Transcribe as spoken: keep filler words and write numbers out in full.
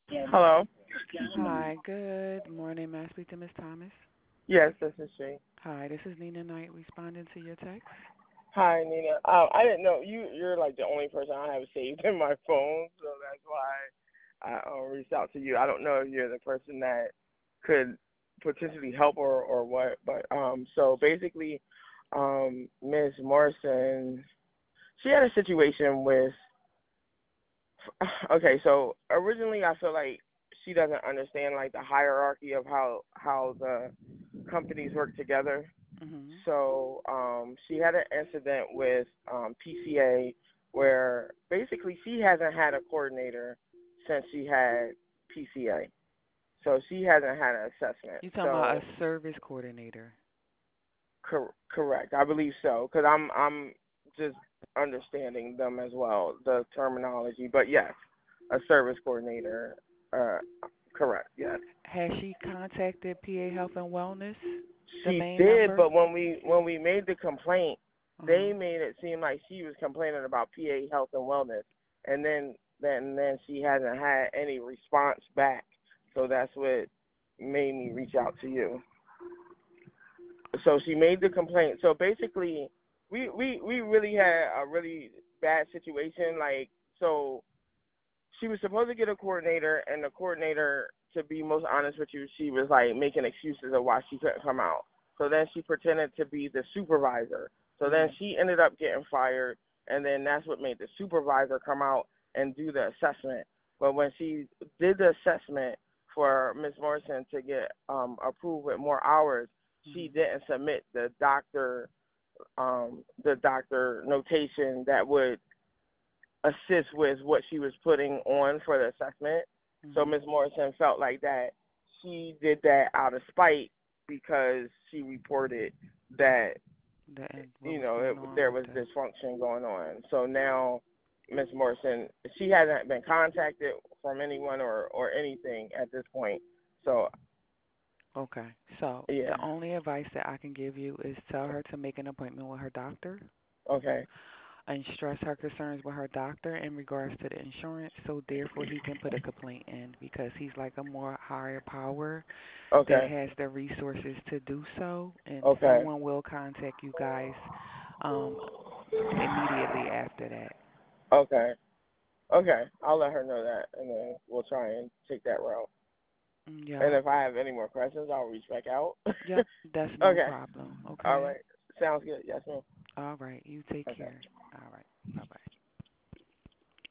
Hello. Hi, good morning. May I speak to Miss Thomas? Yes, this is she. Hi, this is Nina Knight responding to your text. Hi, Nina. Um, I didn't know you. You're like the only person I have saved in my phone, so that's why I uh, reached out to you. I don't know if you're the person that could potentially help or or what, but um, so basically, um, Miss Morrison, she had a situation with. Okay, so originally I feel like she doesn't understand like the hierarchy of how how the companies work together. Mhm. So um, she had an incident with um, P C A where basically she hasn't had a coordinator since she had P C A. So she hasn't had an assessment. You talking about So a service coordinator? cor- correct, I believe so, because I'm I'm just understanding them as well, the terminology. But yes, a service coordinator. Uh, correct. Yes. Has she contacted P A Health and Wellness, the She main did, number? but when we when we made the complaint, Uh huh. they made it seem like she was complaining about P A Health and Wellness, and then then then she hasn't had any response back. So that's what made me reach out to you. So she made the complaint. So basically, we we we really had a really bad situation. Like so, she was supposed to get a coordinator, and the coordinator, to be most honest with you, she was like making excuses of why she couldn't come out. So then she pretended to be the supervisor. So then Mhm. she ended up getting fired, and then that's what made the supervisor come out and do the assessment. But when she did the assessment for Miss Morrison to get um, approved with more hours, she Mhm. didn't submit the doctor um, the doctor notation that would assist with what she was putting on for the assessment. So Mhm. Miss Morrison felt like that she did that out of spite because she reported that The and what you was know going it, on there with was the? dysfunction going on. So now Miss Morrison, she hasn't been contacted from anyone or or anything at this point. So Okay. So yeah, the only advice that I can give you is tell her to make an appointment with her doctor okay, and stress her concerns with her doctor in regards to the insurance, so therefore he can put a complaint in because he's like a more higher power that okay, has the resources to do so, and okay, someone will contact you guys um, immediately after that. okay, okay. I'll let her know that, and then we'll try and take that route. Mm, And yep, if I have any more questions, I'll reach back out. yep, that's no Okay. problem. All Okay, right. Sounds good. Yes, ma'am. all right, you take Okay. care. All right.